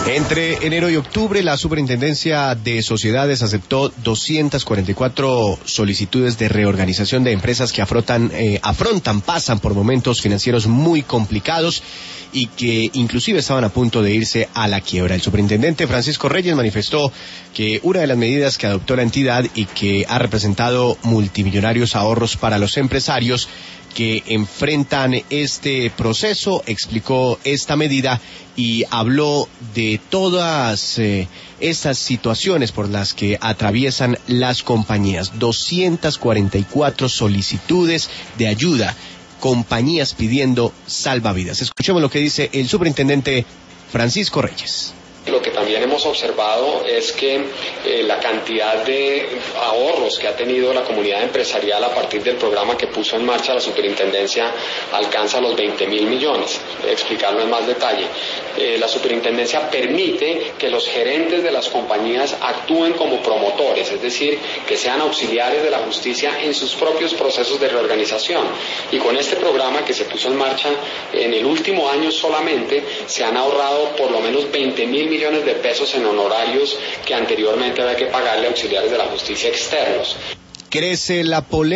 Entre enero y octubre, la Superintendencia de Sociedades aceptó 244 solicitudes de reorganización de empresas que pasan por momentos financieros muy complicados y que inclusive estaban a punto de irse a la quiebra. El superintendente Francisco Reyes manifestó que una de las medidas que adoptó la entidad y que ha representado multimillonarios ahorros para los empresarios que enfrentan este proceso, explicó esta medida y habló de todas estas situaciones por las que atraviesan las compañías. 244 solicitudes de ayuda, compañías pidiendo salvavidas. Escuchemos lo que dice el superintendente Francisco Reyes. Lo que también hemos observado es que la cantidad de ahorros que ha tenido la comunidad empresarial a partir del programa que puso en marcha la superintendencia alcanza los 20.000 millones. Explicarlo en más detalle. La superintendencia permite que los gerentes de las compañías actúen como promotores, es decir, que sean auxiliares de la justicia en sus propios procesos de reorganización. Y con este programa que se puso en marcha en el último año solamente, se han ahorrado por lo menos 20.000 millones de pesos en honorarios que anteriormente había que pagarle a auxiliares de la justicia externos. Crece la polémica.